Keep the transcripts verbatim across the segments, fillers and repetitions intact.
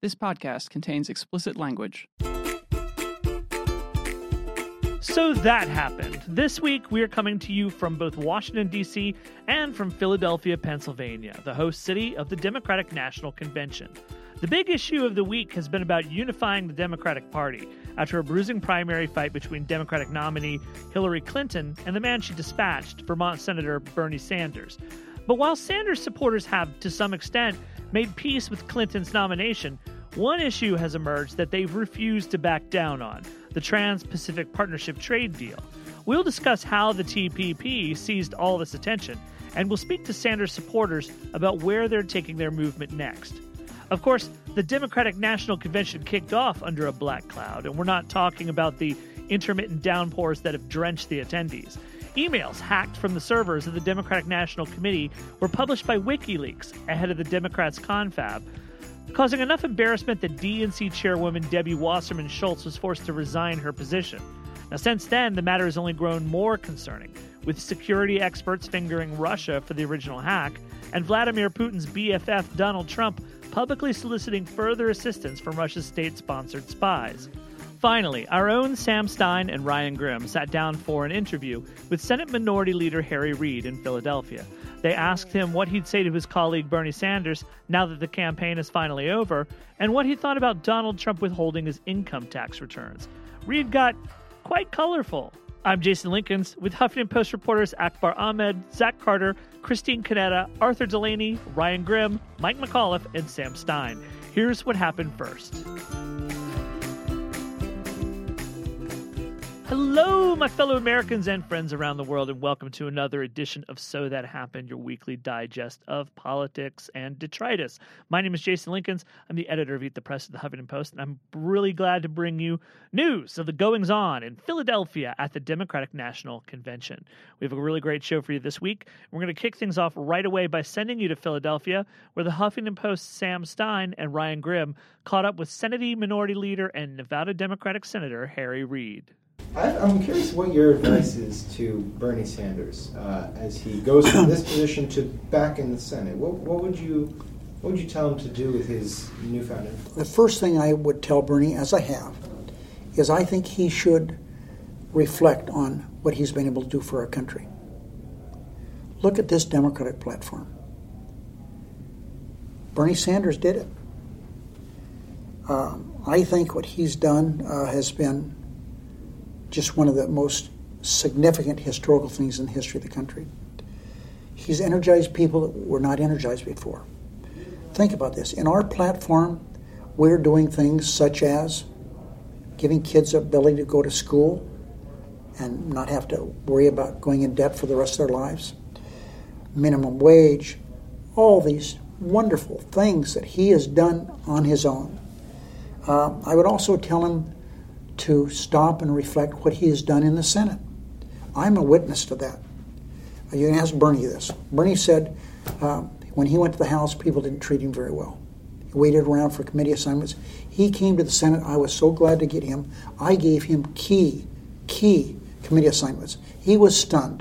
This podcast contains explicit language. So that happened. This week, we are coming to you from both Washington, D C and from Philadelphia, Pennsylvania, the host city of the Democratic National Convention. The big issue of the week has been about unifying the Democratic Party after a bruising primary fight between Democratic nominee Hillary Clinton and the man she dispatched, Vermont Senator Bernie Sanders. But while Sanders supporters have, to some extent, made peace with Clinton's nomination, one issue has emerged that they've refused to back down on, the Trans-Pacific Partnership trade deal. We'll discuss how the T P P seized all this attention, and we'll speak to Sanders supporters about where they're taking their movement next. Of course, the Democratic National Convention kicked off under a black cloud, and we're not talking about the intermittent downpours that have drenched the attendees. Emails hacked from the servers of the Democratic National Committee were published by WikiLeaks ahead of the Democrats' confab, causing enough embarrassment that D N C chairwoman Debbie Wasserman Schultz was forced to resign her position. Now, since then, the matter has only grown more concerning, with security experts fingering Russia for the original hack, and Vladimir Putin's B F F Donald Trump publicly soliciting further assistance from Russia's state-sponsored spies. Finally, our own Sam Stein and Ryan Grim sat down for an interview with Senate Minority Leader Harry Reid in Philadelphia. They asked him what he'd say to his colleague Bernie Sanders now that the campaign is finally over, and what he thought about Donald Trump withholding his income tax returns. Reid got quite colorful. I'm Jason Linkins with Huffington Post reporters Akbar Ahmed, Zach Carter, Christine Canetta, Arthur Delaney, Ryan Grim, Mike McAuliffe, and Sam Stein. Here's what happened first. Hello, my fellow Americans and friends around the world, and welcome to another edition of So That Happened, your weekly digest of politics and detritus. My name is Jason Linkins. I'm the editor of Eat the Press of the Huffington Post, and I'm really glad to bring you news of the goings-on in Philadelphia at the Democratic National Convention. We have a really great show for you this week. We're going to kick things off right away by sending you to Philadelphia, where the Huffington Post's Sam Stein and Ryan Grim caught up with Senate Minority Leader and Nevada Democratic Senator Harry Reid. I'm curious what your advice is to Bernie Sanders uh, as he goes from this position to back in the Senate. What, what would you what would you tell him to do with his newfound influence? The first thing I would tell Bernie, as I have, is I think he should reflect on what he's been able to do for our country. Look at this Democratic platform. Bernie Sanders did it. Um, I think what he's done uh, has been just one of the most significant historical things in the history of the country. He's energized people that were not energized before. Think about this. In our platform, we're doing things such as giving kids the ability to go to school and not have to worry about going in debt for the rest of their lives. Minimum wage, all these wonderful things that he has done on his own. Uh, I would also tell him to stop and reflect what he has done in the Senate. I'm a witness to that. You can ask Bernie this. Bernie said uh, when he went to the House, people didn't treat him very well. He waited around for committee assignments. He came to the Senate. I was so glad to get him. I gave him key, key committee assignments. He was stunned.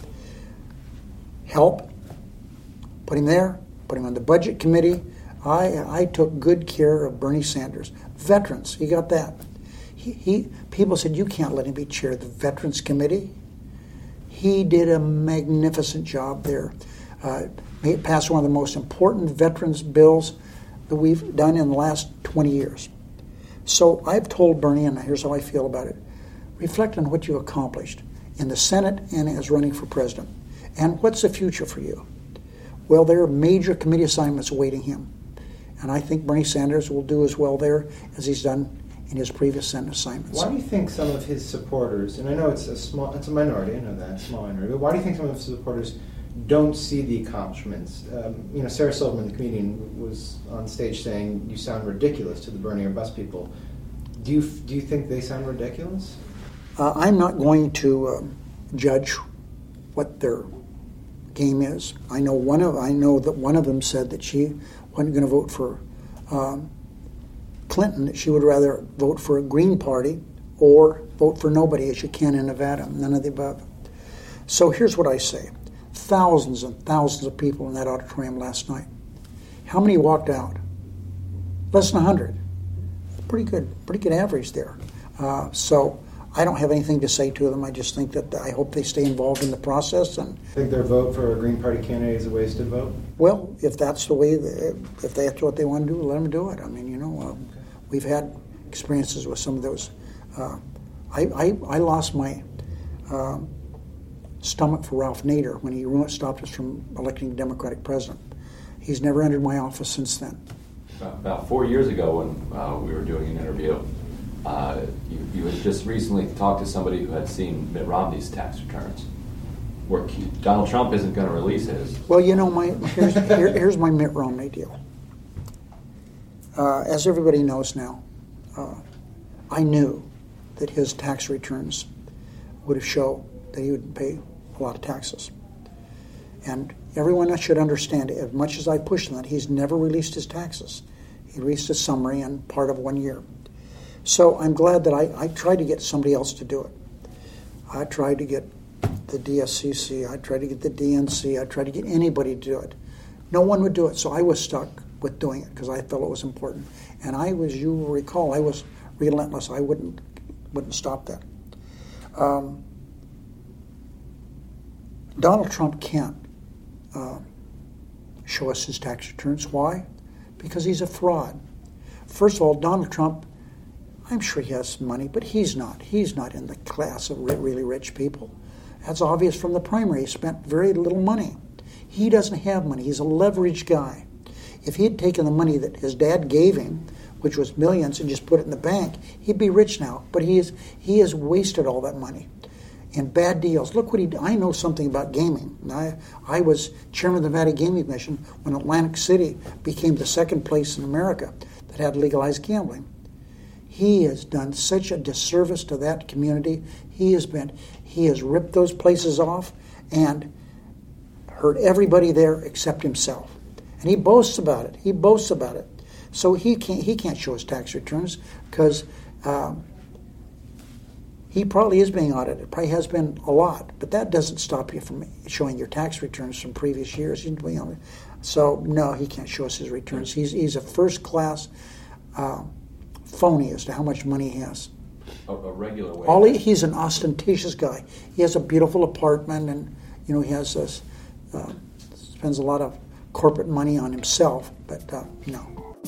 Help, put him there, put him on the Budget Committee. I, I took good care of Bernie Sanders. Veterans, he got that. He, he, people said, you can't let him be chair of the Veterans Committee. He did a magnificent job there. Uh, made passed one of the most important veterans bills that we've done in the last twenty years. So I've told Bernie, and here's how I feel about it, reflect on what you accomplished in the Senate and as running for president. And what's the future for you? Well, there are major committee assignments awaiting him. And I think Bernie Sanders will do as well there as he's done in his previous Senate assignments. Why do you think some of his supporters, and I know it's a small, it's a minority, I know that, small minority, but why do you think some of his supporters don't see the accomplishments? Um, you know, Sarah Silverman, the comedian, was on stage saying, you sound ridiculous to the Bernie or bus people. Do you, do you think they sound ridiculous? Uh, I'm not going to uh, judge what their game is. I know one of I know that one of them said that she wasn't going to vote for um, Clinton, that she would rather vote for a Green Party or vote for nobody, as you can in Nevada, none of the above. So here's what I say. Thousands and thousands of people in that auditorium last night. How many walked out? less than one hundred. Pretty good, pretty good average there. Uh, so I don't have anything to say to them. I just think that I hope they stay involved in the process. And think their vote for a Green Party candidate is a wasted vote? Well, if that's the way, they, if that's what they want to do, let them do it. I mean, you know, uh, okay. We've had experiences with some of those. Uh, I, I I lost my uh, stomach for Ralph Nader when he stopped us from electing a Democratic president. He's never entered my office since then. About four years ago when uh, we were doing an interview, uh, you, you had just recently talked to somebody who had seen Mitt Romney's tax returns. Where Donald Trump isn't going to release his. Well, you know, my here's, here, here's my Mitt Romney deal. Uh, as everybody knows now, uh, I knew that his tax returns would have shown that he would pay a lot of taxes. And everyone should understand, as much as I push that, he's never released his taxes. He released a summary and part of one year. So I'm glad that I, I tried to get somebody else to do it. I tried to get the D S C C, I tried to get the D N C, I tried to get anybody to do it. No one would do it, so I was stuck with doing it because I felt it was important. And I was, you will recall, I was relentless. I wouldn't wouldn't stop that. Um, Donald Trump can't uh, show us his tax returns. Why? Because he's a fraud. First of all, Donald Trump, I'm sure he has money, but he's not. He's not in the class of really rich people. That's obvious from the primary. He spent very little money. He doesn't have money. He's a leveraged guy. If he had taken the money that his dad gave him, which was millions, and just put it in the bank, he'd be rich now. But he is, he has wasted all that money in bad deals. Look what he did. I know something about gaming. I, I was chairman of the Nevada Gaming Commission when Atlantic City became the second place in America that had legalized gambling. He has done such a disservice to that community. He has been, he has ripped those places off and hurt everybody there except himself. And he boasts about it. He boasts about it. So he can't he can't show his tax returns because um, he probably is being audited. Probably has been a lot, but that doesn't stop you from showing your tax returns from previous years. So no, he can't show us his returns. He's he's a first class uh, phony as to how much money he has. A, a regular way. All he, he's an ostentatious guy. He has a beautiful apartment, and you know he has this, uh, spends a lot of corporate money on himself, but uh, no.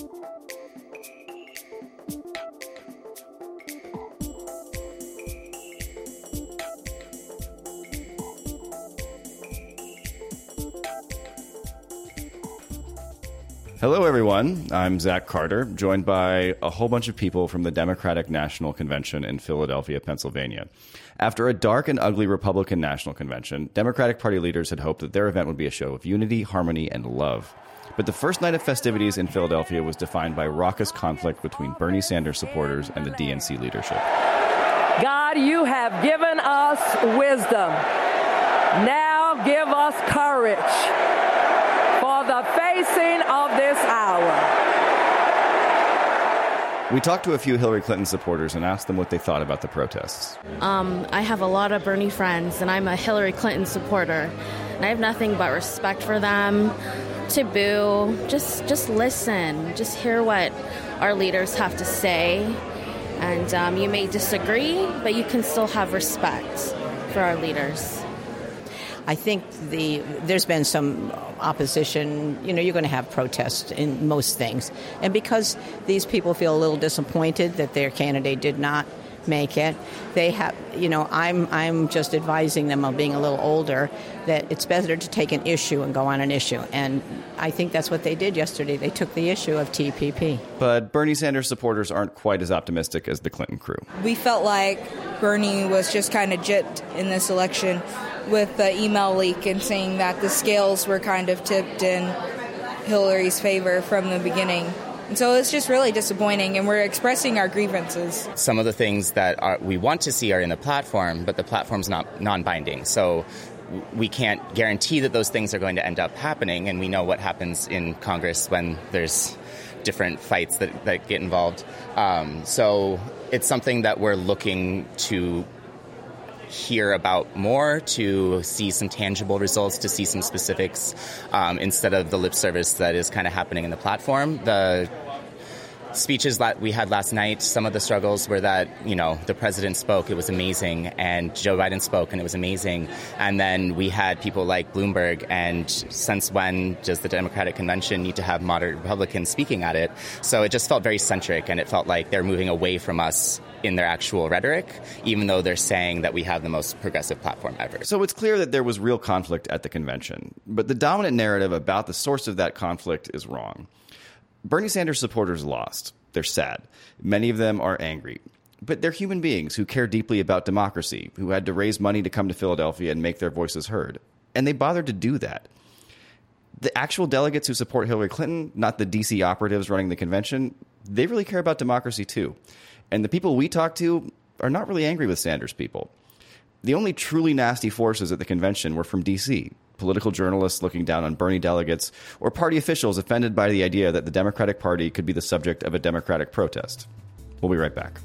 Hello, everyone. I'm Zach Carter, joined by a whole bunch of people from the Democratic National Convention in Philadelphia, Pennsylvania. After a dark and ugly Republican National Convention, Democratic Party leaders had hoped that their event would be a show of unity, harmony, and love. But the first night of festivities in Philadelphia was defined by raucous conflict between Bernie Sanders supporters and the D N C leadership. God, you have given us wisdom. Now give us courage for the facing of this hour. We talked to a few Hillary Clinton supporters and asked them what they thought about the protests. Um, I have a lot of Bernie friends, and I'm a Hillary Clinton supporter. And I have nothing but respect for them. To boo, just just listen, just hear what our leaders have to say. And um, you may disagree, but you can still have respect for our leaders. I think the there's been some opposition. You know, you're going to have protests in most things. And because these people feel a little disappointed that their candidate did not make it, they have, you know, I'm I'm just advising them of being a little older that it's better to take an issue and go on an issue. And I think that's what they did yesterday. They took the issue of T P P. But Bernie Sanders supporters aren't quite as optimistic as the Clinton crew. We felt like Bernie was just kind of gypped in this election with the email leak and saying that the scales were kind of tipped in Hillary's favor from the beginning. And so it's just really disappointing, and we're expressing our grievances. Some of the things that are, we want to see are in the platform, but the platform's not non-binding. So we can't guarantee that those things are going to end up happening, and we know what happens in Congress when there's different fights that, that get involved. Um, so it's something that we're looking to hear about more, to see some tangible results, to see some specifics, um, instead of the lip service that is kind of happening in the platform. The speeches that we had last night, some of the struggles were that, you know, the president spoke, it was amazing, and Joe Biden spoke, and it was amazing. And then we had people like Bloomberg, and since when does the Democratic Convention need to have moderate Republicans speaking at it? So it just felt very centric, and it felt like they're moving away from us in their actual rhetoric, even though they're saying that we have the most progressive platform ever. So it's clear that there was real conflict at the convention, but the dominant narrative about the source of that conflict is wrong. Bernie Sanders supporters lost. They're sad. Many of them are angry. But they're human beings who care deeply about democracy, who had to raise money to come to Philadelphia and make their voices heard. And they bothered to do that. The actual delegates who support Hillary Clinton, not the D C operatives running the convention, they really care about democracy too. And the people we talk to are not really angry with Sanders people. The only truly nasty forces at the convention were from D C, political journalists looking down on Bernie delegates, or party officials offended by the idea that the Democratic Party could be the subject of a Democratic protest. We'll be right back.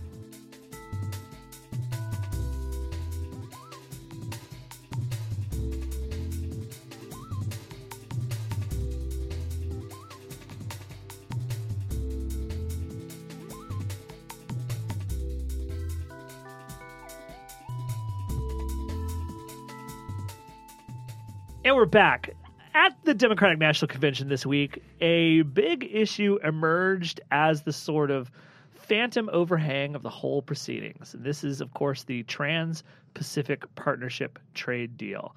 And we're back. At the Democratic National Convention this week, a big issue emerged as the sort of phantom overhang of the whole proceedings. This is, of course, the Trans-Pacific Partnership trade deal.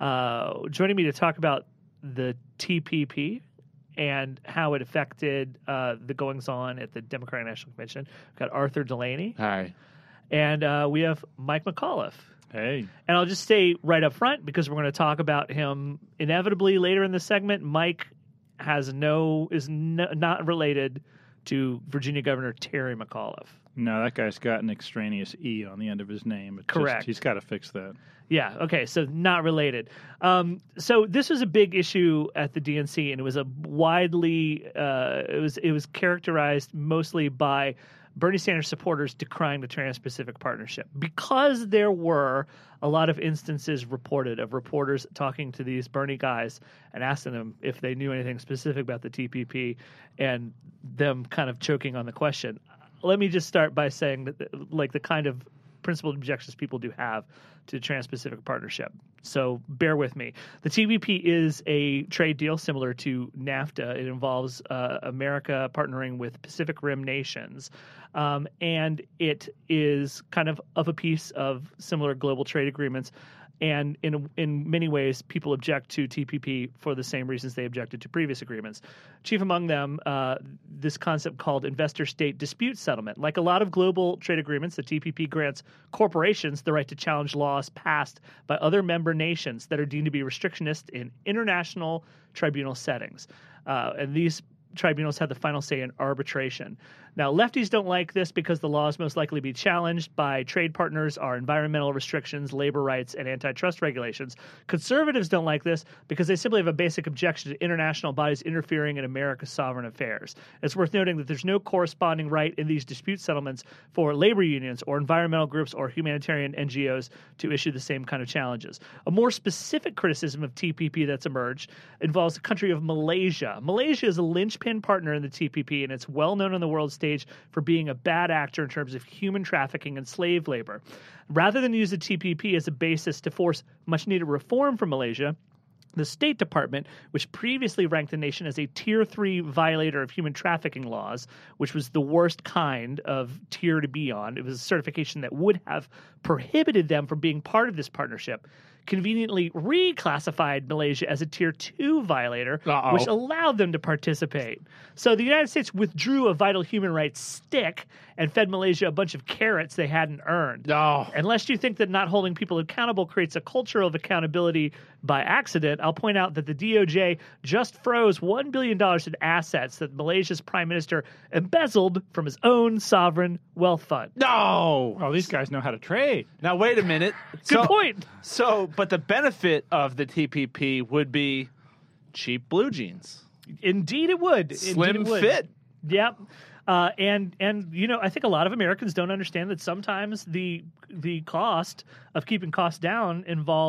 Uh, joining me to talk about the T P P and how it affected uh, the goings-on at the Democratic National Convention, we've got Arthur Delaney. Hi. And uh, we have Mike McAuliffe. Hey. And I'll just say right up front, because we're going to talk about him inevitably later in the segment, Mike has no is no, not related to Virginia Governor Terry McAuliffe. No, that guy's got an extraneous E on the end of his name. It's Correct. Just, he's got to fix that. Yeah, okay, so not related. Um, so this was a big issue at the D N C, and it was a widely uh, it was it was characterized mostly by Bernie Sanders supporters decrying the Trans-Pacific Partnership because there were a lot of instances reported of reporters talking to these Bernie guys and asking them if they knew anything specific about the T P P and them kind of choking on the question. Let me just start by saying that, like, the kind of principled objections people do have to the Trans-Pacific Partnership. So bear with me. The T P P is a trade deal similar to NAFTA. It involves uh, America partnering with Pacific Rim nations. Um, and it is kind of of a piece of similar global trade agreements. And in in many ways, people object to T P P for the same reasons they objected to previous agreements. Chief among them, uh, this concept called investor-state dispute settlement. Like a lot of global trade agreements, the T P P grants corporations the right to challenge laws passed by other member nations that are deemed to be restrictionist in international tribunal settings. Uh, and these tribunals have the final say in arbitration. Now, lefties don't like this because the laws most likely be challenged by trade partners are environmental restrictions, labor rights, and antitrust regulations. Conservatives don't like this because they simply have a basic objection to international bodies interfering in America's sovereign affairs. It's worth noting that there's no corresponding right in these dispute settlements for labor unions or environmental groups or humanitarian N G Os to issue the same kind of challenges. A more specific criticism of T P P that's emerged involves the country of Malaysia. Malaysia is a linchpin partner in the T P P, and it's well known on the world stage for being a bad actor in terms of human trafficking and slave labor. Rather than use the T P P as a basis to force much-needed reform from Malaysia, the State Department, which previously ranked the nation as a Tier three violator of human trafficking laws, which was the worst kind of tier to be on, it was a certification that would have prohibited them from being part of this partnership, conveniently reclassified Malaysia as a Tier two violator, Uh-oh. which allowed them to participate. So the United States withdrew a vital human rights stick and fed Malaysia a bunch of carrots they hadn't earned. Oh. Unless you think that not holding people accountable creates a culture of accountability by accident, I'll point out that the D O J just froze one billion dollars in assets that Malaysia's prime minister embezzled from his own sovereign wealth fund. No! Oh, these guys know how to trade. Now, wait a minute. Good so, point. So, but the benefit of the T P P would be cheap blue jeans. Indeed it would. Slim Indeed it would. fit. Yep. Uh, and and you know, I think a lot of Americans don't understand that sometimes the the cost of keeping costs down involve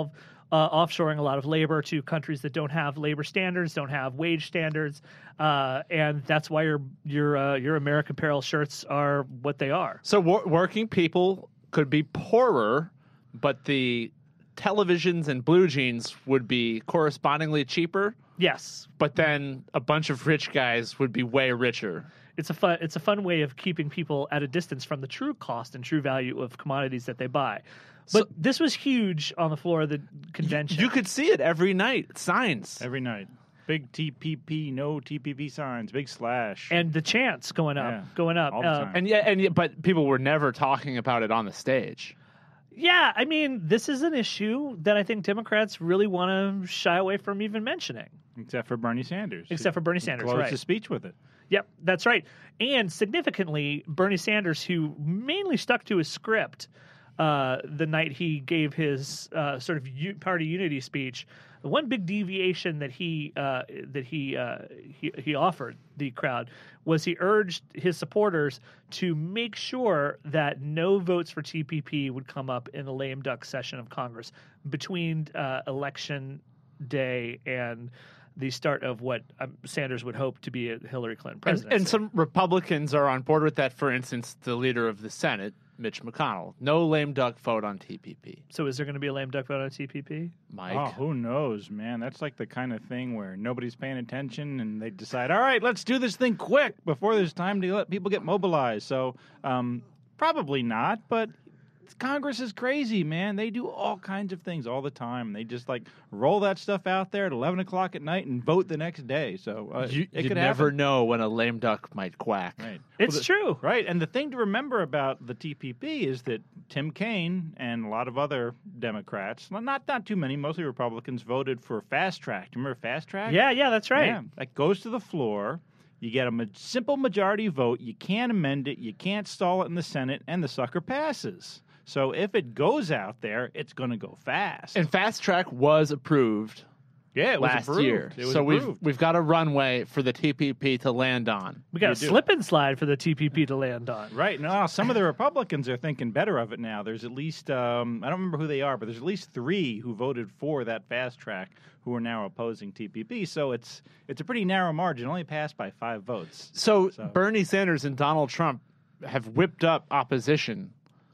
uh, offshoring a lot of labor to countries that don't have labor standards, don't have wage standards, uh, and that's why your your uh, your American Apparel shirts are what they are. So wor- working people could be poorer, but the televisions and blue jeans would be correspondingly cheaper. Yes, but then a bunch of rich guys would be way richer. It's a fun. It's a fun way of keeping people at a distance from the true cost and true value of commodities that they buy. But so, this was huge on the floor of the convention. You could see it every night. Signs every night. Big T P P, no T P P signs. Big slash, and the chants going up, yeah, going up. All the time. Uh, and yeah, and yeah, but people were never talking about it on the stage. Yeah, I mean, this is an issue that I think Democrats really want to shy away from even mentioning. Except for Bernie Sanders. Except for Bernie Sanders, closed right. his speech with it. Yep, that's right. And significantly, Bernie Sanders, who mainly stuck to his script uh, the night he gave his uh, sort of u- party unity speech, the one big deviation that he uh, that he, uh, he he offered the crowd was he urged his supporters to make sure that no votes for T P P would come up in the lame duck session of Congress between uh, election day and the start of what um, Sanders would hope to be a Hillary Clinton presidency. And, and some Republicans are on board with that. For instance, the leader of the Senate, Mitch McConnell. No lame duck vote on T P P. So is there going to be a lame duck vote on T P P? Mike? Oh, who knows, man? That's like the kind of thing where nobody's paying attention and they decide, all right, let's do this thing quick before there's time to let people get mobilized. So um, probably not, but Congress is crazy, man. They do all kinds of things all the time. They just like roll that stuff out there at eleven o'clock at night and vote the next day. So uh, you, it you could never happen. know when a lame duck might quack. Right. It's well, the, true. Right. And the thing to remember about the T P P is that Tim Kaine and a lot of other Democrats, well, not not too many, mostly Republicans, voted for fast track. Do you remember fast track? Yeah, yeah, that's right. Yeah. That goes to the floor. You get a ma- simple majority vote. You can't amend it. You can't stall it in the Senate, and the sucker passes. So if it goes out there, it's going to go fast. And fast track was approved. Yeah, it was last approved. year. It was so approved. we've we've got a runway for the T P P to land on. We got You a do. slip and slide for the T P P to land on. Right. No, some of the Republicans are thinking better of it now. There's at least, um, I don't remember who they are, but there's at least three who voted for that fast track who are now opposing T P P. So it's it's a pretty narrow margin, only passed by five votes. So, So- Bernie Sanders and Donald Trump have whipped up opposition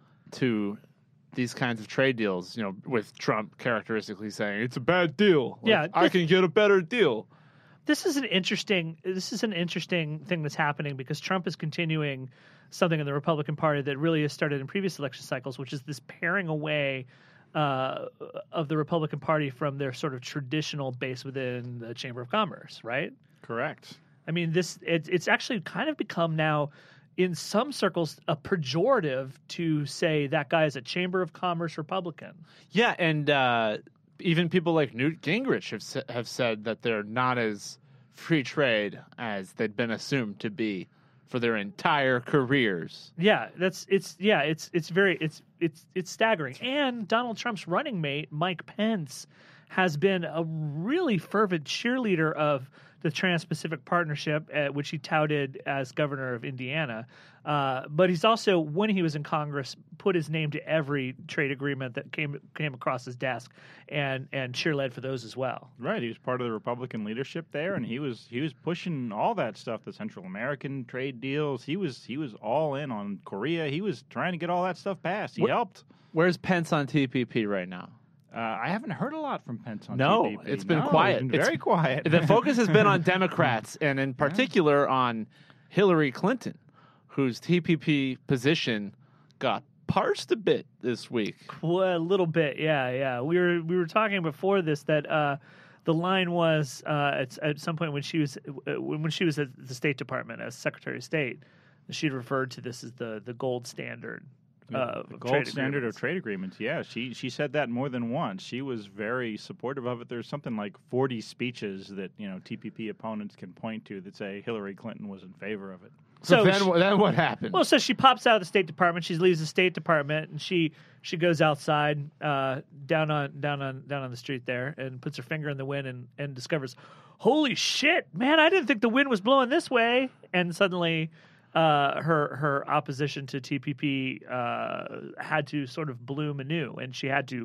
to these kinds of trade deals, you know, with Trump characteristically saying it's a bad deal. Like, Yeah, I can get a better deal. This is an interesting. This is an interesting thing that's happening because Trump is continuing something in the Republican Party that really has started in previous election cycles, which is this paring away uh, of the Republican Party from their sort of traditional base within the Chamber of Commerce. Right? Correct. I mean, this it, it's actually kind of become now, in some circles, a pejorative to say that guy is a Chamber of Commerce Republican. Yeah, and uh, even people like Newt Gingrich have sa- have said that they're not as free trade as they'd been assumed to be for their entire careers. Yeah, that's it's yeah, it's it's very it's it's it's staggering. And Donald Trump's running mate, Mike Pence, has been a really fervent cheerleader of the Trans-Pacific Partnership, uh, which he touted as governor of Indiana. Uh, but he's also, when he was in Congress, put his name to every trade agreement that came came across his desk and and cheerled for those as well. Right, he was part of the Republican leadership there, and he was he was pushing all that stuff, the Central American trade deals. He was he was all in on Korea. He was trying to get all that stuff passed. He Wh- helped. Where's Pence on T P P right now? Uh, I haven't heard a lot from Pence on No, T P P. it's been No, quiet. It's been It's- very quiet. The focus has been on Democrats, and in particular on Hillary Clinton, whose T P P position got parsed a bit this week. Well, a little bit, yeah, yeah. We were we were talking before this that uh, the line was uh, at, at some point when she was uh, when she was at the State Department as Secretary of State, she'd referred to this as the the gold standard. Uh, the of gold trade standard agreements. of trade agreements. Yeah, she she said that more than once. She was very supportive of it. There's something like forty speeches that you know T P P opponents can point to that say Hillary Clinton was in favor of it. So, So then, she- then what happened? Well, so she pops out of the State Department. She leaves the State Department, and she she goes outside, uh, down on down on down on the street there, and puts her finger in the wind, and, and discovers, holy shit, man! I didn't think the wind was blowing this way. And suddenly, uh, her her opposition to T P P uh, had to sort of bloom anew, and she had to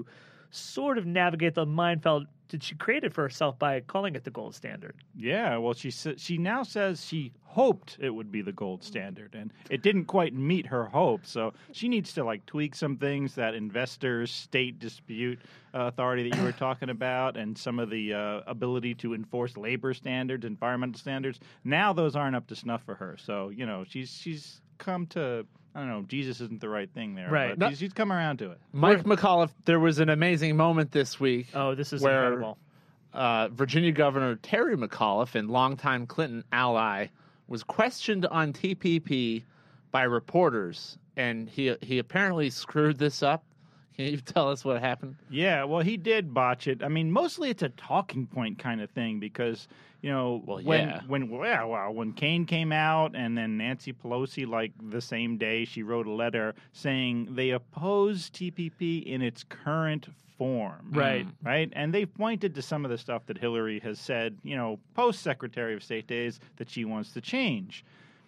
sort of navigate the minefield that she created for herself by calling it the gold standard. Yeah, well, she sa- she now says she hoped it would be the gold standard, and it didn't quite meet her hopes. So she needs to like tweak some things, that investors state dispute uh, authority that you were talking about, and some of the uh, ability to enforce labor standards, environmental standards. Now those aren't up to snuff for her. So you know she's she's come to. I don't know. Jesus isn't the right thing there, Right. But No. she's, she's come around to it. Mike McAuliffe, there was an amazing moment this week. Oh, this is where, incredible. Uh, Virginia Governor Terry McAuliffe, and longtime Clinton ally, was questioned on T P P by reporters, and he he apparently screwed this up. Can you tell us what happened? Yeah, well, he did botch it. I mean, mostly it's a talking point kind of thing because, you know, Well, when yeah. when well, well, when Kane came out and then Nancy Pelosi, like the same day, she wrote a letter saying they oppose T P P in its current form. Right. Right? And they've pointed to some of the stuff that Hillary has said, you know, post-Secretary of State days that she wants to change.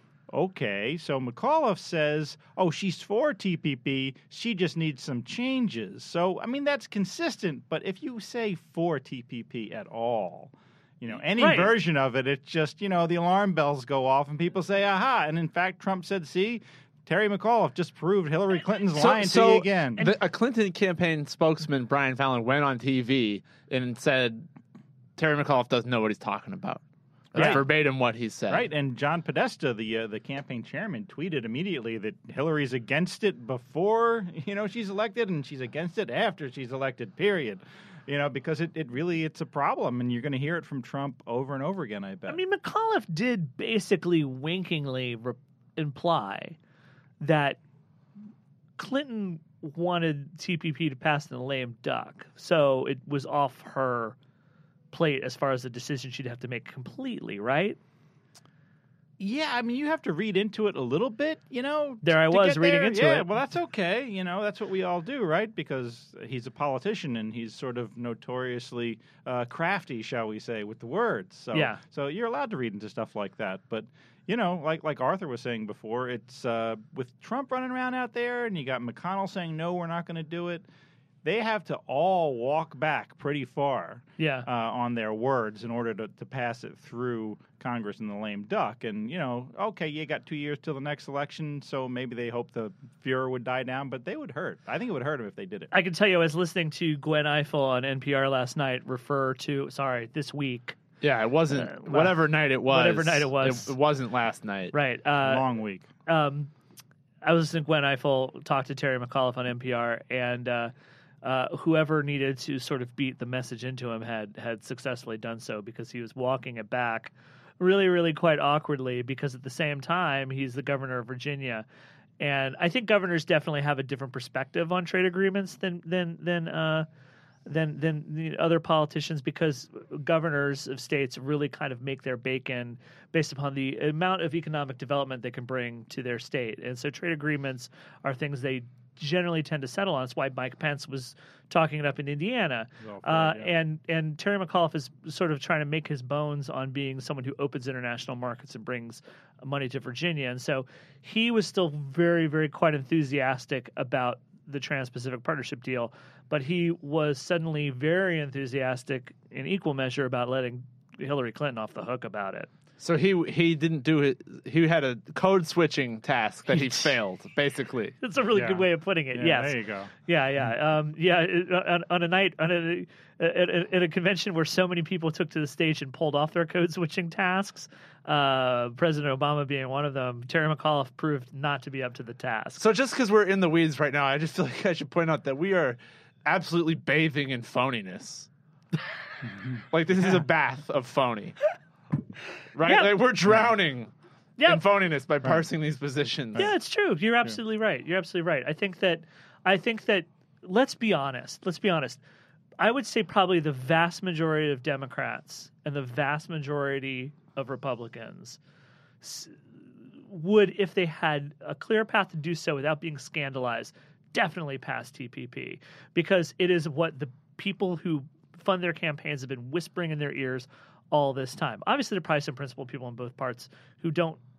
Okay, so McAuliffe says, oh, she's for T P P, she just needs some changes. So, I mean, that's consistent, but if you say for T P P at all, you know, any Right. version of it, it's just, you know, the alarm bells go off and people say, aha. And in fact, Trump said, see, Terry McAuliffe just proved Hillary Clinton's lying to you again. The, a Clinton campaign spokesman, Brian Fallon, went on T V and said Terry McAuliffe doesn't know what he's talking about. That's Right. verbatim what he said. Right, and John Podesta, the uh, the campaign chairman, tweeted immediately that Hillary's against it before you know she's elected, and she's against it after she's elected. Period. You know, because it, it really it's a problem, and you're going to hear it from Trump over and over again. I bet. I mean, McAuliffe did basically winkingly re- imply that Clinton wanted T P P to pass in a lame duck, so it was off her plate as far as the decision she'd have to make completely, right? Yeah, I mean, you have to read into it a little bit, you know. There I to was get reading there. into yeah, it. well, that's okay. You know, that's what we all do, right? Because he's a politician and he's sort of notoriously uh, crafty, shall we say, with the words. So, Yeah. So you're allowed to read into stuff like that. But, you know, like like Arthur was saying before, it's uh, with Trump running around out there and you got McConnell saying, no, we're not going to do it. They have to all walk back pretty far Yeah. uh, on their words in order to, to pass it through Congress in the lame duck. And, you know, okay, you got two years till the next election, so maybe they hope the furor would die down, but they would hurt. I think it would hurt them if they did it. I can tell you, I was listening to Gwen Ifill on N P R last night refer to, sorry, this week. Yeah, it wasn't Uh, whatever night it was. whatever night it was. It, it wasn't last night. Right. Uh, Long week. Um, I was listening to Gwen Ifill talk to Terry McAuliffe on N P R, and uh, uh, whoever needed to sort of beat the message into him had had successfully done so because he was walking it back really, really quite awkwardly because at the same time, he's the governor of Virginia. And I think governors definitely have a different perspective on trade agreements than than than uh, than than the other politicians because governors of states really kind of make their bacon based upon the amount of economic development they can bring to their state. And so trade agreements are things they generally tend to settle on. That's why Mike Pence was talking it up in Indiana. Well, uh, yeah. and and Terry McAuliffe is sort of trying to make his bones on being someone who opens international markets and brings money to Virginia. And so he was still very, very quite enthusiastic about the Trans-Pacific Partnership deal, but he was suddenly very enthusiastic in equal measure about letting Hillary Clinton off the hook about it. So he he didn't do it. He had a code switching task that he failed, basically. That's a really Yeah. good way of putting it. Yeah, yes. there you go. Yeah, yeah, um, yeah. it- On, on a night, on a, at, a- at a convention where so many people took to the stage and pulled off their code switching tasks, uh, President Obama being one of them, Terry McAuliffe proved not to be up to the task. So just because we're in the weeds right now, I just feel like I should point out that we are absolutely bathing in phoniness. Like this is a bath of phony, right? Yeah. Like we're drowning Yeah. in phoniness by parsing these positions. Yeah, it's true. You're absolutely right. You're absolutely right. I think that I think that let's be honest. Let's be honest. I would say probably the vast majority of Democrats and the vast majority of Republicans s- would, if they had a clear path to do so without being scandalized, definitely pass T P P because it is what the people who fund their campaigns have been whispering in their ears all this time. Obviously, there are probably some principled people in both parts who don't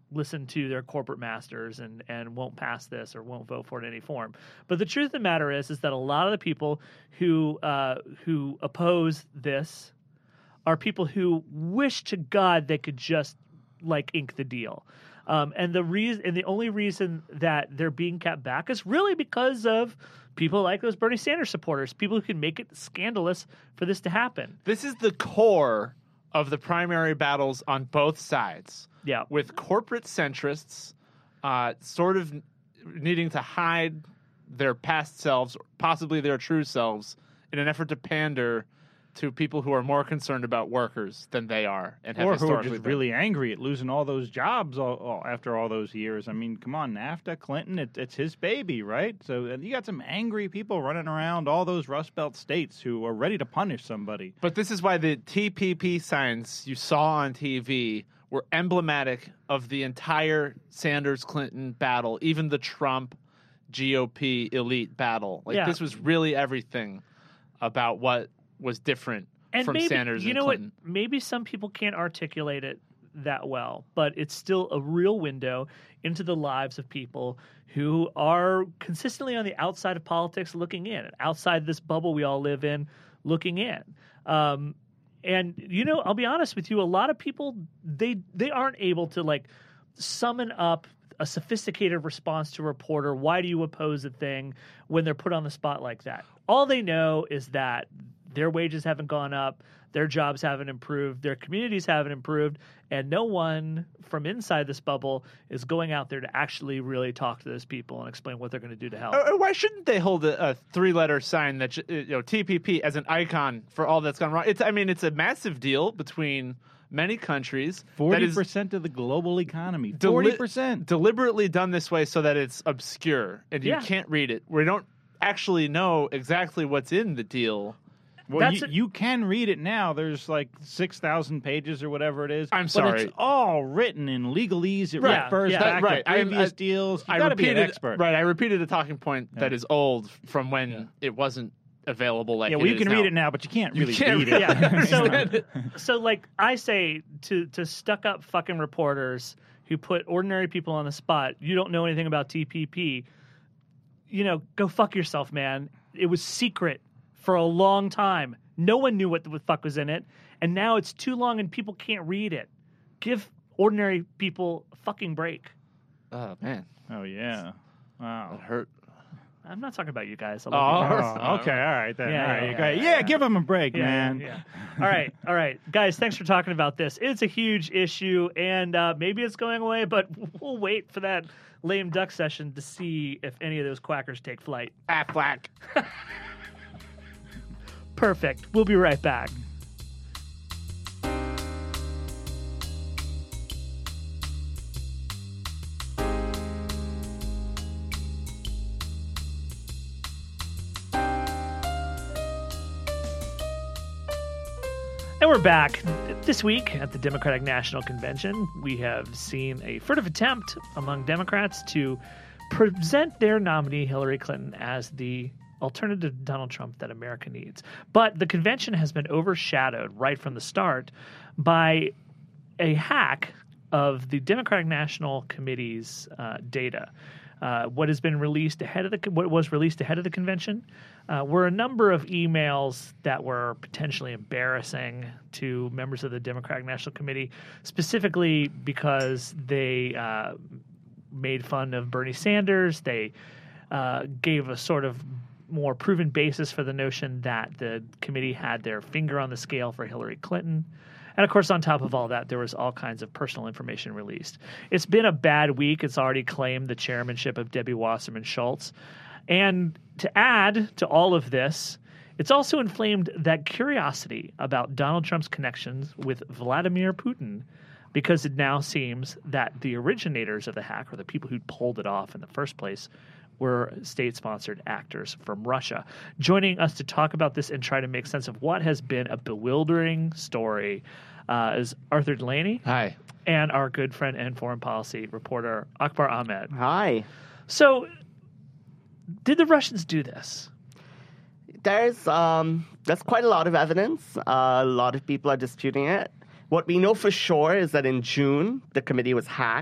listen to their corporate masters and, and won't pass this or won't vote for it in any form. But the truth of the matter is, is that a lot of the people who uh, who oppose this are people who wish to God they could just like ink the deal. Um, and the reason, and the only reason that they're being kept back is really because of people like those Bernie Sanders supporters, people who can make it scandalous for this to happen. This is the core of the primary battles on both sides. Yeah. With corporate centrists uh, sort of needing to hide their past selves, possibly their true selves, in an effort to pander to people who are more concerned about workers than they are, and have or who are historically just been. really angry at losing all those jobs all, all, after all those years. I mean, come on, NAFTA, Clinton, it, it's his baby, right? So uh, you got some angry people running around all those Rust Belt states who are ready to punish somebody. But this is why the T P P signs you saw on T V were emblematic of the entire Sanders-Clinton battle, even the Trump G O P elite battle. Like Yeah. this was really everything about what was different And from maybe, Sanders you and know Clinton. what? Maybe some people can't articulate it that well, but it's still a real window into the lives of people who are consistently on the outside of politics looking in, outside this bubble we all live in looking in. Um, and, you know, I'll be honest with you, a lot of people, they they aren't able to, like, summon up a sophisticated response to a reporter. Why do you oppose a thing when they're put on the spot like that? All they know is that their wages haven't gone up, their jobs haven't improved, their communities haven't improved, and no one from inside this bubble is going out there to actually really talk to those people and explain what they're going to do to help. Or, or why shouldn't they hold a, a three-letter sign that you know T P P as an icon for all that's gone wrong? It's I mean, it's a massive deal between many countries. Forty percent of the global economy. Forty percent deliberately done this way so that it's obscure and you Yeah. can't read it. We don't actually know exactly what's in the deal. Well, That's you, a- you can read it now. There's like six thousand pages or whatever it is. I'm But sorry. it's all written in legalese. It Right, refers yeah. back Right, to I- previous I- deals. You I got to be an repeated, expert. right? I repeated a talking point that Yeah. is old from when Yeah. it wasn't available. Like Yeah, well, it you is can now. read it now, but you can't You really can't read read it. Yeah. So, Understand. so like I say to to stuck up fucking reporters who put ordinary people on the spot, you don't know anything about T P P. You know, go fuck yourself, man. It was secret for a long time. No one knew what the fuck was in it, and now it's too long and people can't read it. Give ordinary people a fucking break. Oh man, Oh yeah. Wow. that hurt. I'm not talking about you guys. I Oh, love you guys. okay. All right then. Yeah, all right. yeah, you yeah, got- yeah, yeah, yeah. give them a break, Yeah, man. yeah. All right, all right, guys. Thanks for talking about this. It's a huge issue, and uh, maybe it's going away, but we'll wait for that lame duck session to see if any of those quackers take flight. Affleck. Perfect. We'll be right back. And we're back. This week at the Democratic National Convention, we have seen a furtive attempt among Democrats to present their nominee, Hillary Clinton, as the alternative to Donald Trump that America needs. But the convention has been overshadowed right from the start by a hack of the Democratic National Committee's uh, data. Uh, what has been released ahead of the what was released ahead of the convention uh, were a number of emails that were potentially embarrassing to members of the Democratic National Committee, specifically because they uh, made fun of Bernie Sanders. They uh, gave a sort of more proven basis for the notion that the committee had their finger on the scale for Hillary Clinton. And of course, on top of all that, there was all kinds of personal information released. It's been a bad week. It's already claimed the chairmanship of Debbie Wasserman Schultz. And to add to all of this, it's also inflamed that curiosity about Donald Trump's connections with Vladimir Putin, because it now seems that the originators of the hack, or the people who pulled it off in the first place, were state-sponsored actors from Russia. Joining us to talk about this and try to make sense of what has been a bewildering story uh, is Arthur Delaney. Hi. And our good friend and foreign policy reporter, Akbar Ahmed. Hi. So, did the Russians do this? There's um, there's quite a lot of evidence. Uh, a lot of people are disputing it. What we know for sure is that in June, the committee was hacked.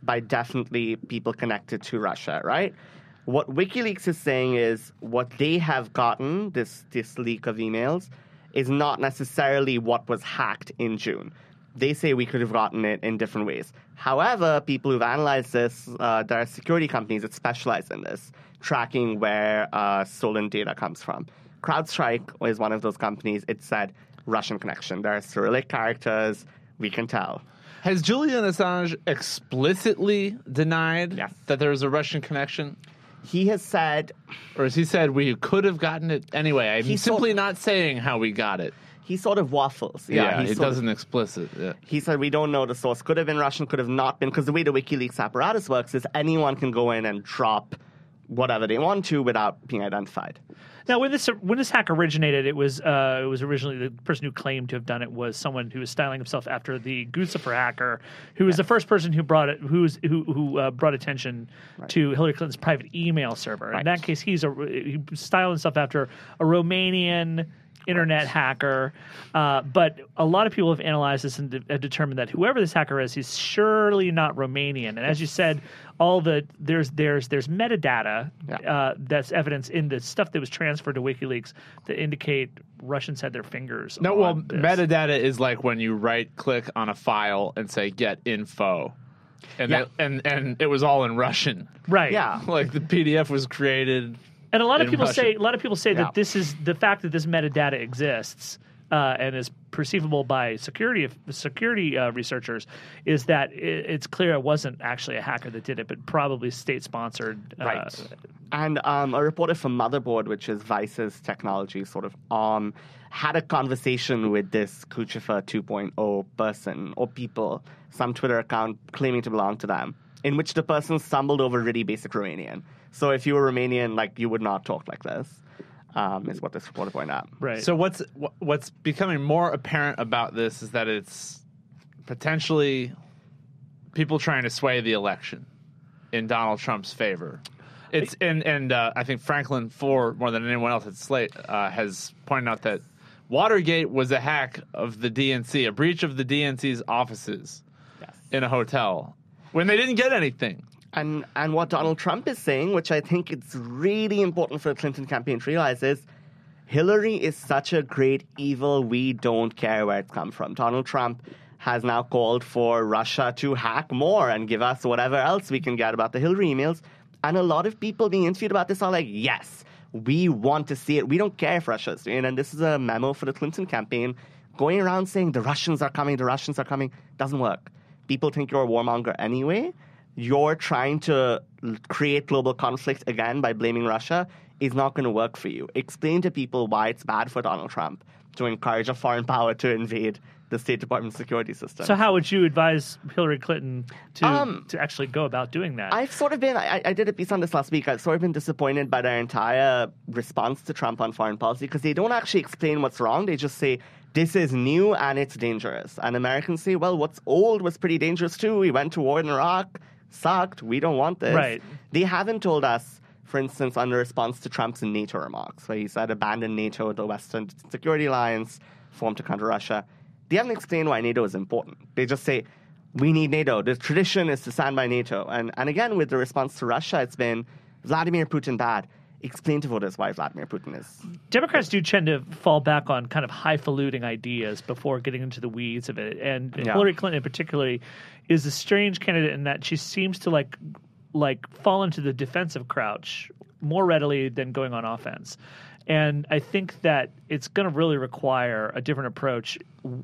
by definitely people connected to Russia, right? What WikiLeaks is saying is what they have gotten, this, this leak of emails, is not necessarily what was hacked in June. They say we could have gotten it in different ways. However, people who've analyzed this, uh, there are security companies that specialize in this, tracking where uh, stolen data comes from. CrowdStrike is one of those companies. It said Russian connection. There are Cyrillic characters. We can tell. Has Julian Assange explicitly denied yes. that there was a Russian connection? He has said... Or has he said we could have gotten it anyway? I'm He's simply sort- not saying how we got it. He sort of waffles. Yeah, Yeah, he it sort doesn't of, explicit. Yeah. He said we don't know the source. Could have been Russian, could have not been. Because the way the WikiLeaks apparatus works is anyone can go in and drop whatever they want to without being identified. Now, when this when this hack originated, it was uh, it was originally the person who claimed to have done it was someone who was styling himself after the Guccifer hacker, who was yeah. the first person who brought it who's who who uh, brought attention right. to Hillary Clinton's private email server. Right. In that case, he's a he styled himself after a Romanian internet hacker, uh, but a lot of people have analyzed this and de- have determined that whoever this hacker is, he's surely not Romanian. And as you said, all the there's there's there's metadata yeah. uh, that's evidence in the stuff that was transferred to WikiLeaks that indicate Russians had their fingers. No, on well, this. Metadata is like when you right click on a file and say get info. And, yeah. they, and and it was all in Russian, right? Yeah, like the P D F was created. And a lot of people Russian. say a lot of people say yeah. that this is the fact that this metadata exists uh, and is perceivable by security security uh, researchers is that it, it's clear it wasn't actually a hacker that did it, but probably state sponsored. Uh, right. And um, a reporter from Motherboard, which is Vice's technology sort of arm, had a conversation with this Guccifer two point oh person or people, some Twitter account claiming to belong to them, in which the person stumbled over really basic Romanian. So if you were Romanian, like, you would not talk like this, um, is what this reporter pointed out. Right. So what's what's becoming more apparent about this is that it's potentially people trying to sway the election in Donald Trump's favor. It's and and uh, I think Franklin Foer, more than anyone else at Slate, uh, has pointed out that Watergate was a hack of the D N C, a breach of the D N C's offices yes. in a hotel when they didn't get anything. And and what Donald Trump is saying, which I think it's really important for the Clinton campaign to realize, is Hillary is such a great evil, we don't care where it's come from. Donald Trump has now called for Russia to hack more and give us whatever else we can get about the Hillary emails. And a lot of people being interviewed about this are like, yes, we want to see it. We don't care if Russia's doing it. And this is a memo for the Clinton campaign going around saying the Russians are coming, the Russians are coming. Doesn't work. People think you're a warmonger anyway. You're trying to create global conflict again by blaming Russia is not going to work for you. Explain to people why it's bad for Donald Trump to encourage a foreign power to invade the State Department security system. So how would you advise Hillary Clinton to um, to actually go about doing that? I've sort of been, I, I did a piece on this last week, I've sort of been disappointed by their entire response to Trump on foreign policy because they don't actually explain what's wrong. They just say, this is new and it's dangerous. And Americans say, well, what's old was pretty dangerous too. We went to war in Iraq. Sucked. We don't want this. Right. They haven't told us, for instance, on the response to Trump's NATO remarks, where he said abandon NATO, the Western Security Alliance, formed to counter Russia. They haven't explained why NATO is important. They just say, we need NATO. The tradition is to stand by NATO. And, and again, with the response to Russia, it's been Vladimir Putin bad. Explain to voters why Vladimir Putin is. Democrats do tend to fall back on kind of highfalutin ideas before getting into the weeds of it. And yeah. Hillary Clinton, particularly, is a strange candidate in that she seems to like like fall into the defensive crouch more readily than going on offense. And I think that it's going to really require a different approach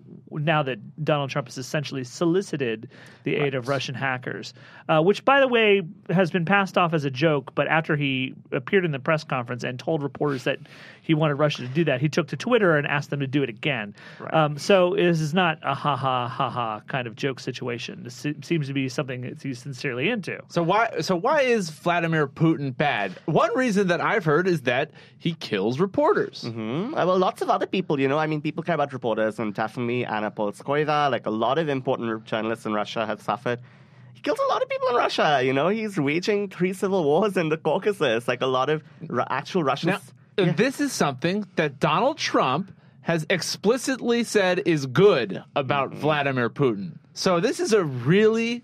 now that Donald Trump has essentially solicited the aid right. of Russian hackers, uh, which, by the way, has been passed off as a joke. But after he appeared in the press conference and told reporters that he wanted Russia to do that, he took to Twitter and asked them to do it again. Right. Um, so this is not a ha-ha, ha-ha kind of joke situation. This seems to be something that he's sincerely into. So why, so why is Vladimir Putin bad? One reason that I've heard is that he kills reporters. Mm-hmm. Well, lots of other people, you know, I mean, people care about reporters, and definitely Anna Polskoeva, like a lot of important journalists in Russia have suffered. He kills a lot of people in Russia, you know, he's waging three civil wars in the Caucasus, like a lot of r- actual Russians. Now, yeah. This is something that Donald Trump has explicitly said is good about mm-hmm. Vladimir Putin. So this is a really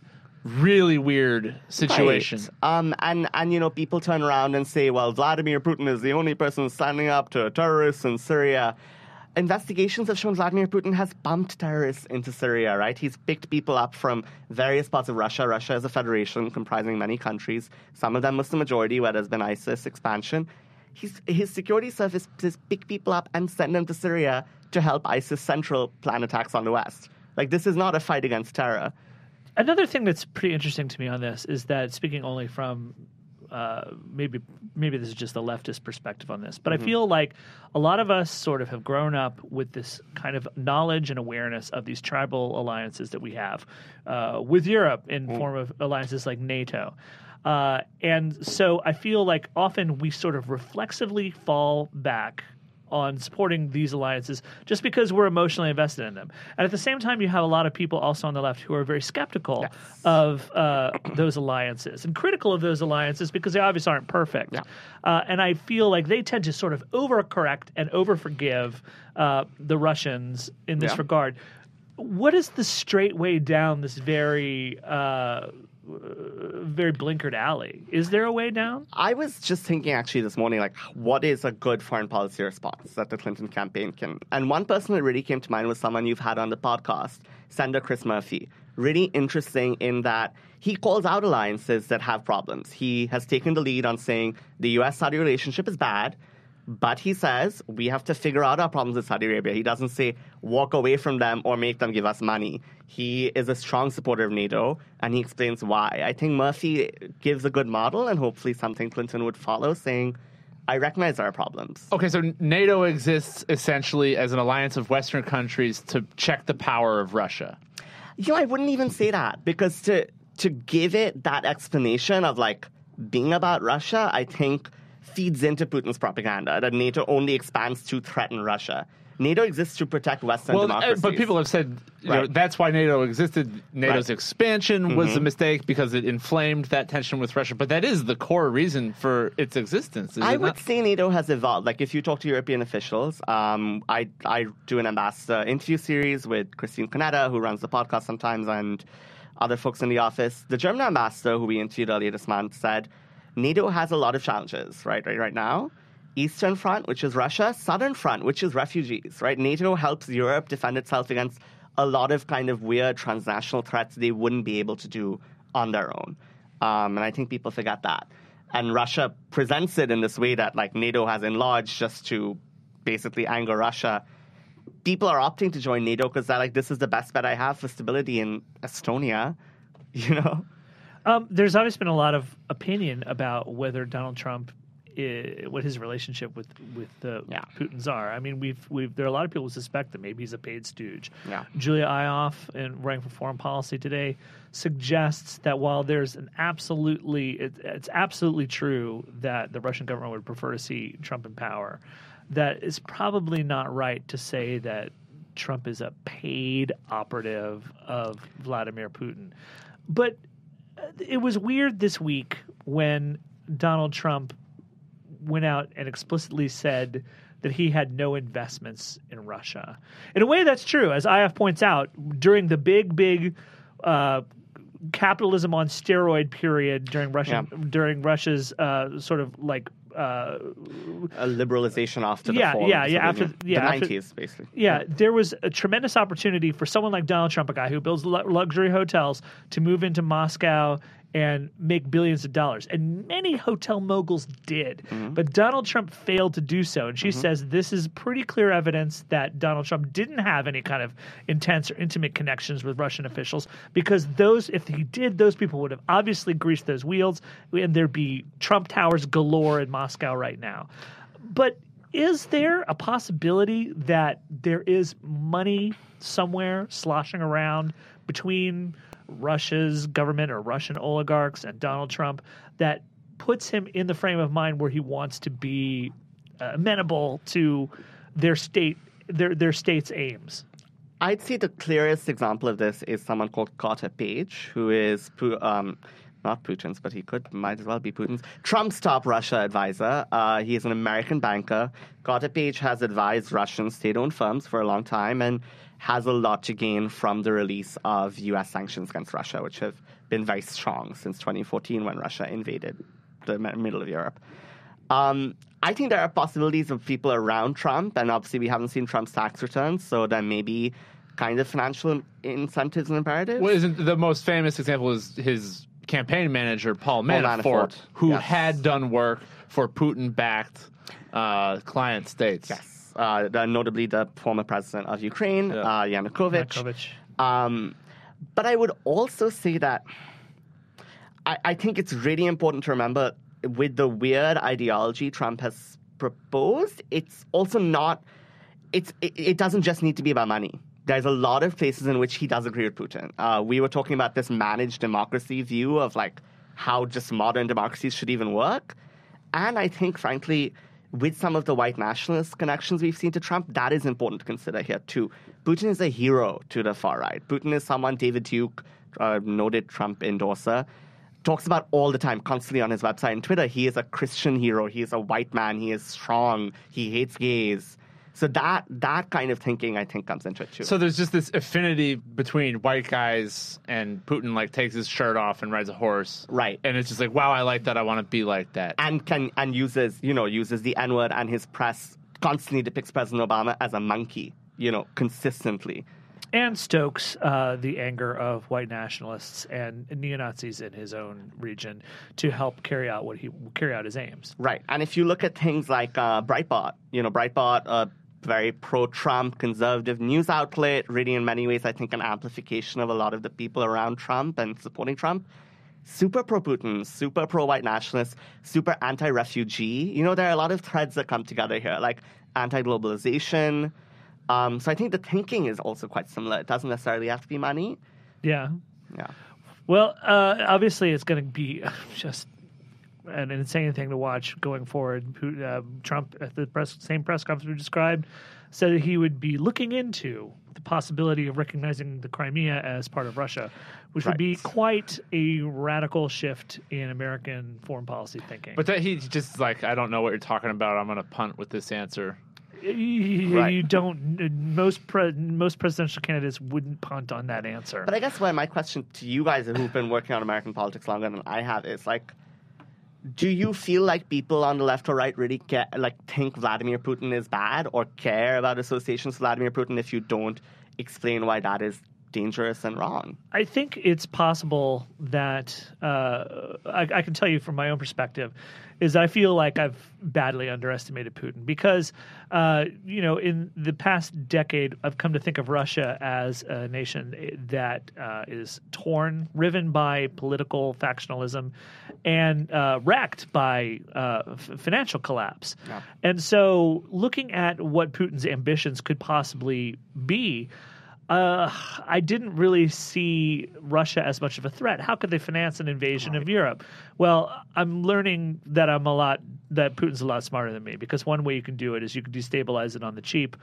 really weird situation. Right. Um, and, and, you know, people turn around and say, well, Vladimir Putin is the only person standing up to terrorists in Syria. Investigations have shown Vladimir Putin has bumped terrorists into Syria, right? He's picked people up from various parts of Russia. Russia is a federation comprising many countries, some of them Muslim majority, where there's been ISIS expansion. He's, his security service has picked people up and sent them to Syria to help ISIS Central plan attacks on the West. Like, this is not a fight against terror. Another thing that's pretty interesting to me on this is that, speaking only from uh, maybe maybe this is just a leftist perspective on this, but mm-hmm. I feel like a lot of us sort of have grown up with this kind of knowledge and awareness of these tribal alliances that we have uh, with Europe in mm. form of alliances like NATO. Uh, and so I feel like often we sort of reflexively fall back on supporting these alliances just because we're emotionally invested in them. And at the same time, you have a lot of people also on the left who are very skeptical yes. of uh, those alliances and critical of those alliances because they obviously aren't perfect. Yeah. Uh, and I feel like they tend to sort of overcorrect and overforgive uh, the Russians in this yeah. regard. What is the straight way down this very... Uh, very blinkered alley? Is there a way down? I was just thinking actually this morning, like, what is a good foreign policy response that the Clinton campaign can... And one person that really came to mind was someone you've had on the podcast, Senator Chris Murphy. Really interesting in that he calls out alliances that have problems. He has taken the lead on saying the U S-Saudi relationship is bad, but he says we have to figure out our problems with Saudi Arabia. He doesn't say walk away from them or make them give us money. He is a strong supporter of NATO, and he explains why. I think Murphy gives a good model and hopefully something Clinton would follow, saying, I recognize our problems. Okay, so NATO exists essentially as an alliance of Western countries to check the power of Russia. You know, I wouldn't even say that, because to to give it that explanation of, like, being about Russia, I think feeds into Putin's propaganda that NATO only expands to threaten Russia. NATO exists to protect Western well, democracies. But people have said you right. know, that's why NATO existed. NATO's right. expansion mm-hmm. was a mistake because it inflamed that tension with Russia. But that is the core reason for its existence. Is I it would not? say NATO has evolved. Like, if you talk to European officials, um, I, I do an ambassador interview series with Christine Canetta, who runs the podcast sometimes, and other folks in the office. The German ambassador, who we interviewed earlier this month, said NATO has a lot of challenges right, right, right now. Eastern Front, which is Russia, Southern Front, which is refugees, right? NATO helps Europe defend itself against a lot of kind of weird transnational threats they wouldn't be able to do on their own. Um, and I think people forget that. And Russia presents it in this way that, like, NATO has enlarged just to basically anger Russia. People are opting to join NATO because they're like, this is the best bet I have for stability in Estonia, you know? Um, there's always been a lot of opinion about whether Donald Trump I, what his relationship with with the yeah. Putin's are. I mean, we've we've there are a lot of people who suspect that maybe he's a paid stooge. Yeah. Julia Ioffe, in writing for Foreign Policy today, suggests that while there's an absolutely it, it's absolutely true that the Russian government would prefer to see Trump in power, that it's probably not right to say that Trump is a paid operative of Vladimir Putin. But it was weird this week when Donald Trump went out and explicitly said that he had no investments in Russia. In a way, that's true. As I F points out, during the big, big uh, capitalism on steroid period during Russian yeah. during Russia's uh, sort of like uh, a liberalization after the yeah, fall. Yeah, of yeah, after the yeah, nineties, after, basically. Yeah, yeah, there was a tremendous opportunity for someone like Donald Trump, a guy who builds lu- luxury hotels, to move into Moscow and make billions of dollars. And many hotel moguls did. Mm-hmm. But Donald Trump failed to do so. And she mm-hmm. says this is pretty clear evidence that Donald Trump didn't have any kind of intense or intimate connections with Russian officials, because those, if he did, those people would have obviously greased those wheels, and there'd be Trump towers galore in Moscow right now. But is there a possibility that there is money somewhere sloshing around between Russia's government or Russian oligarchs and Donald Trump that puts him in the frame of mind where he wants to be uh, amenable to their state, their their state's aims? I'd say the clearest example of this is someone called Carter Page, who is um, not Putin's, but he could might as well be Putin's Trump's top Russia advisor. Uh, he is an American banker. Carter Page has advised Russian state-owned firms for a long time and has a lot to gain from the release of U S sanctions against Russia, which have been very strong since twenty fourteen when Russia invaded the middle of Europe. Um, I think there are possibilities of people around Trump, and obviously we haven't seen Trump's tax returns, so there may be kind of financial incentives and imperatives. Well, isn't the most famous example is his campaign manager, Paul Manafort, Paul Manafort. who Yes. had done work for Putin-backed uh, client states. Yes, uh, the, notably the former president of Ukraine, Yeah. uh, Yanukovych. Yanukovych. Um, but I would also say that I, I think it's really important to remember with the weird ideology Trump has proposed, it's also not, it's it, it doesn't just need to be about money. There's a lot of places in which he does agree with Putin. Uh, we were talking about this managed democracy view of like how just modern democracies should even work. And I think, frankly, with some of the white nationalist connections we've seen to Trump, that is important to consider here too. Putin is a hero to the far right. Putin is someone David Duke, uh, noted Trump endorser, talks about all the time, constantly on his website and Twitter. He is a Christian hero. He is a white man. He is strong. He hates gays. So that that kind of thinking, I think, comes into it too. So there's just this affinity between white guys, and Putin like takes his shirt off and rides a horse, right? And it's just like, wow, I like that. I want to be like that. And can and uses you know uses the N word, and his press constantly depicts President Obama as a monkey, you know, consistently. And stokes uh, the anger of white nationalists and neo-Nazis in his own region to help carry out what he carry out his aims. Right, and if you look at things like uh, Breitbart, you know, Breitbart, a very pro-Trump conservative news outlet, really in many ways, I think, an amplification of a lot of the people around Trump and supporting Trump. Super pro-Putin, super pro-white nationalist, super anti-refugee. You know, there are a lot of threads that come together here, like anti-globalization. Um, so I think the thinking is also quite similar. It doesn't necessarily have to be money. Yeah. Yeah. Well, uh, obviously it's going to be just an insane thing to watch going forward. Uh, Trump, at the press, same press conference we described, said that he would be looking into the possibility of recognizing the Crimea as part of Russia, which Right. would be quite a radical shift in American foreign policy thinking. But that he just like, I don't know what you're talking about. I'm going to punt with this answer. You, Right. you don't. Most pre, most presidential candidates wouldn't punt on that answer. But I guess why my question to you guys who've been working on American politics longer than I have is like, do you feel like people on the left or right really care, like think Vladimir Putin is bad or care about associations with Vladimir Putin if you don't explain why that is dangerous and wrong? I think it's possible that uh, I, I can tell you from my own perspective is I feel like I've badly underestimated Putin because, uh, you know, in the past decade, I've come to think of Russia as a nation that uh, is torn, riven by political factionalism, and uh, wrecked by uh, f- financial collapse. Yeah. And so looking at what Putin's ambitions could possibly be, Uh, I didn't really see Russia as much of a threat. How could they finance an invasion of Europe? Well, I'm learning that I'm a lot that Putin's a lot smarter than me because one way you can do it is you can destabilize it on the cheap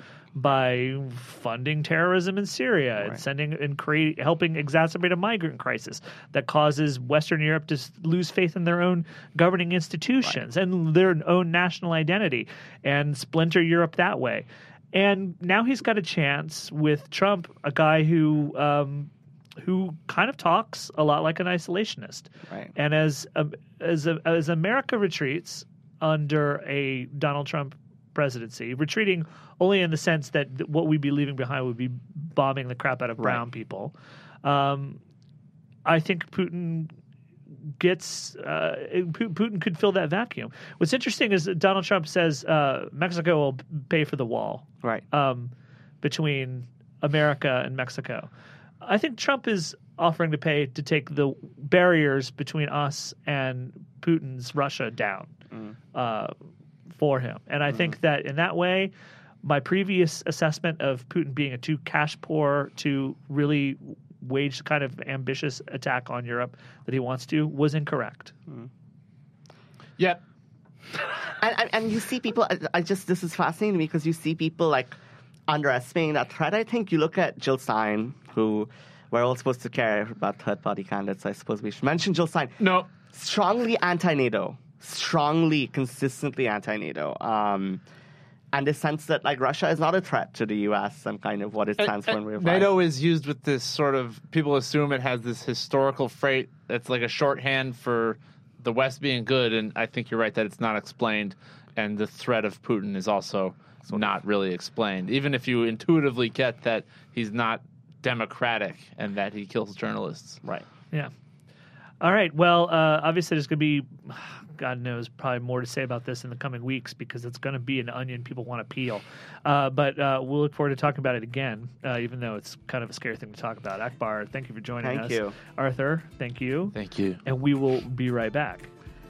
by funding terrorism in Syria Right. and sending and create helping exacerbate a migrant crisis that causes Western Europe to s- lose faith in their own governing institutions Right. and their own national identity and splinter Europe that way. And now he's got a chance with Trump, a guy who um, who kind of talks a lot like an isolationist. Right. And as um, as as America retreats under a Donald Trump presidency, retreating only in the sense that th- what we'd be leaving behind would be bombing the crap out of brown Right. people. Um, I think Putin gets uh, Putin could fill that vacuum. What's interesting is that Donald Trump says uh, Mexico will pay for the wall, right, um, between America and Mexico. I think Trump is offering to pay to take the barriers between us and Putin's Russia down Mm. uh, for him, and I Mm. think that in that way, my previous assessment of Putin being a too cash poor to really wage the kind of ambitious attack on Europe that he wants to was incorrect. Mm. Yep. and, and, and you see people, I, I just, this is fascinating to me because you see people like underestimating that threat. I think you look at Jill Stein, who we're all supposed to care about third party candidates. I suppose we should mention Jill Stein. No. Strongly anti-NATO. Strongly, consistently anti-NATO. Um, and this sense that like Russia is not a threat to the U S and kind of what it stands for in real life. NATO is used with this sort of, people assume it has this historical freight that's like a shorthand for the West being good, and I think you're right that it's not explained, and the threat of Putin is also not really explained, even if you intuitively get that he's not democratic and that he kills journalists. Right. Yeah. All right. Well, uh, obviously there's going to be, God knows, probably more to say about this in the coming weeks because it's going to be an onion people want to peel. Uh, but uh, we'll look forward to talking about it again, uh, even though it's kind of a scary thing to talk about. Akbar, thank you for joining thank us. Thank you. Arthur, thank you. Thank you. And we will be right back.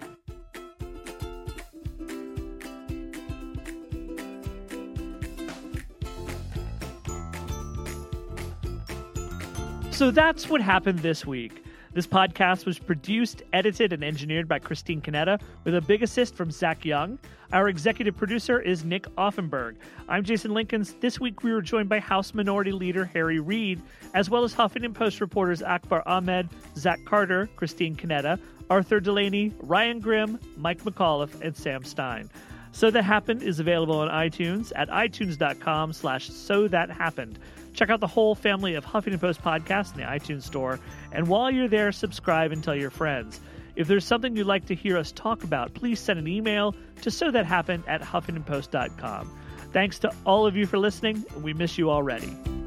So that's what happened this week. This podcast was produced, edited, and engineered by Christine Canetta, with a big assist from Zach Young. Our executive producer is Nick Offenberg. I'm Jason Linkins. This week we were joined by House Minority Leader Harry Reid, as well as Huffington Post reporters Akbar Ahmed, Zach Carter, Christine Canetta, Arthur Delaney, Ryan Grimm, Mike McAuliffe, and Sam Stein. So That Happened is available on iTunes at itunes.com slash so that happened. Check out the whole family of Huffington Post podcasts in the iTunes store. And while you're there, subscribe and tell your friends. If there's something you'd like to hear us talk about, please send an email to so that happened at huffington post dot com. Thanks to all of you for listening. We miss you already.